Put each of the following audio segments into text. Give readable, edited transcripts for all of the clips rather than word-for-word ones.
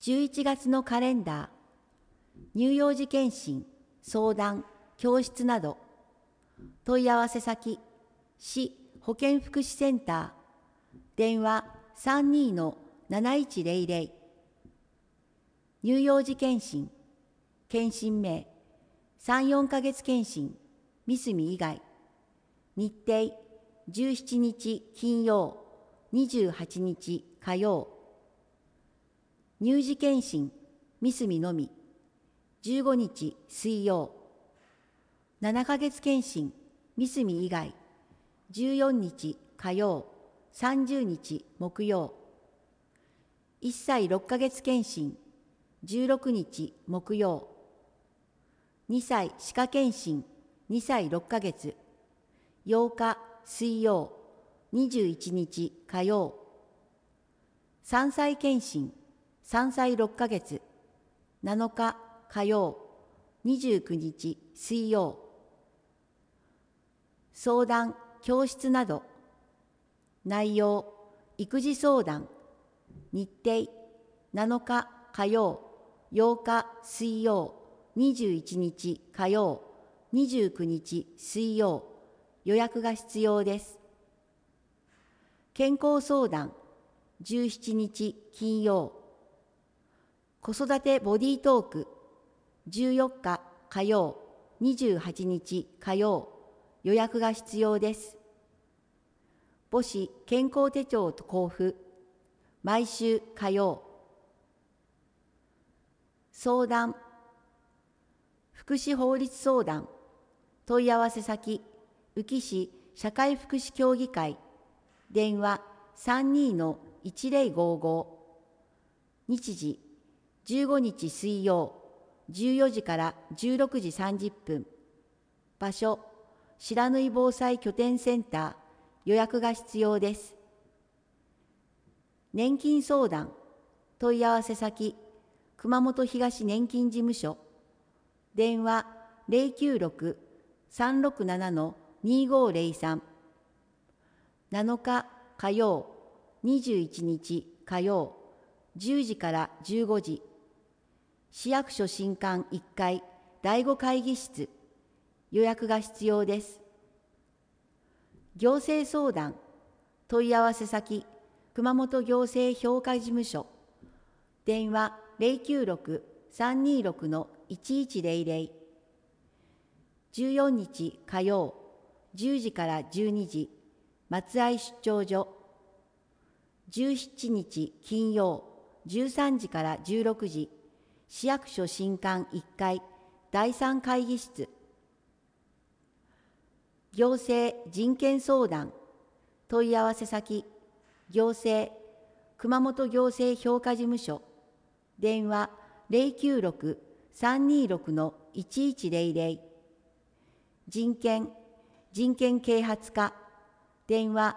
11月のカレンダー、乳幼児健診、相談、教室など、問い合わせ先、市保健福祉センター、電話32-7100、乳幼児健診、健診名、3、4ヶ月健診、三隅以外、日程、17日金曜、28日火曜、乳児健診、三隅のみ、15日水曜、7ヶ月健診、三隅以外、14日火曜、30日木曜、1歳6ヶ月健診、16日木曜、2歳歯科健診、2歳6ヶ月、8日水曜、21日火曜、3歳健診、3歳6ヶ月、7日火曜、29日水曜、相談、教室など、内容、育児相談、日程、7日火曜、8日水曜、21日火曜、29日水曜、予約が必要です。健康相談、17日金曜、子育てボディートーク、14日火曜、28日火曜、予約が必要です。母子健康手帳と交付、毎週火曜。相談、福祉法律相談、問い合わせ先、宇城市社会福祉協議会、電話32-1055、日時、15日水曜、14時から16時30分、場所、白縫防災拠点センター、予約が必要です。年金相談、問い合わせ先、熊本東年金事務所、電話096-367-2503、7日火曜、21日火曜、10時から15時、市役所新館1階第5会議室、予約が必要です。行政相談、問い合わせ先、熊本行政評価事務所、電話096-326-1100、14日火曜、10時から12時、松合出張所、17日金曜、13時から16時、市役所新館1階第3会議室。行政人権相談、問い合わせ先、行政、熊本行政評価事務所、電話096-326-1100、人権啓発課、電話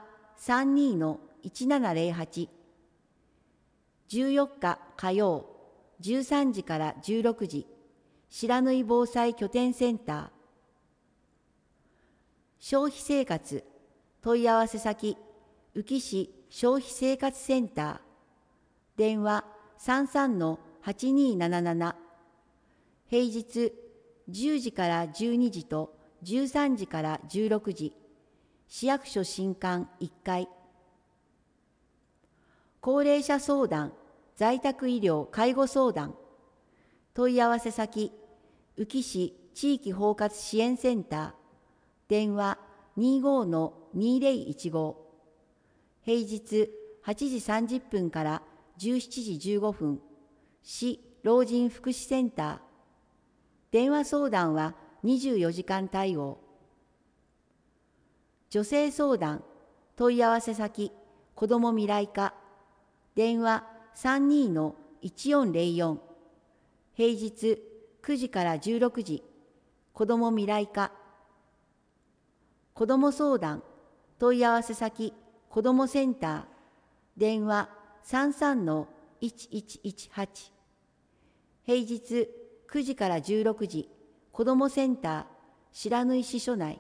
32-1708、14日火曜、13時から16時、白縫防災拠点センター。消費生活、問い合わせ先、宇城市消費生活センター、電話33-8277、平日10時から12時と13時から16時、市役所新館1階。高齢者相談、在宅医療・介護相談、問い合わせ先、宇城市地域包括支援センター、電話25-2015、平日8時30分から17時15分、市老人福祉センター、電話相談は24時間対応。女性相談、問い合わせ先、子ども未来課、電話32-1404、平日9時から16時、子ども未来課。子ども相談、問い合わせ先、子どもセンター、電話33-1118、平日9時から16時、子どもセンター、白縫支所内。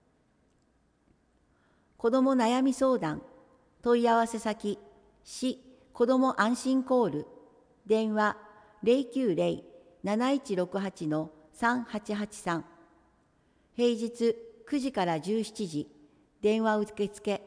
子ども悩み相談、問い合わせ先、市子ども安心コール、 電話090-7168-3883。平日9時から17時、電話受付。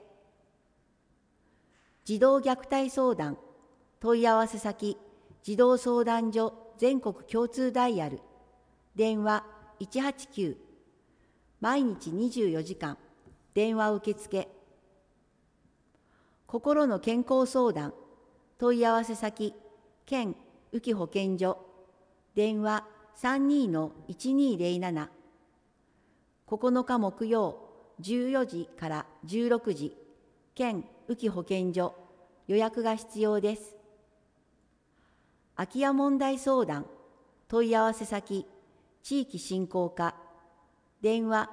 児童虐待相談、問い合わせ先、児童相談所全国共通ダイヤル、電話189。毎日24時間、電話受付。心の健康相談、問い合わせ先、県宇城保健所、電話32-1207。9日木曜14時から16時、県宇城保健所、予約が必要です。空き家問題相談、問い合わせ先、地域振興課、電話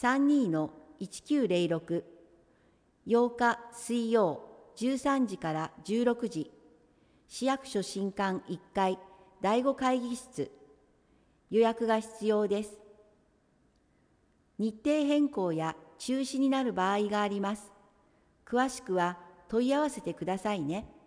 32-1906。8日水曜13時から16時、市役所新館1階第5会議室、予約が必要です。日程変更や中止になる場合があります。詳しくは問い合わせてくださいね。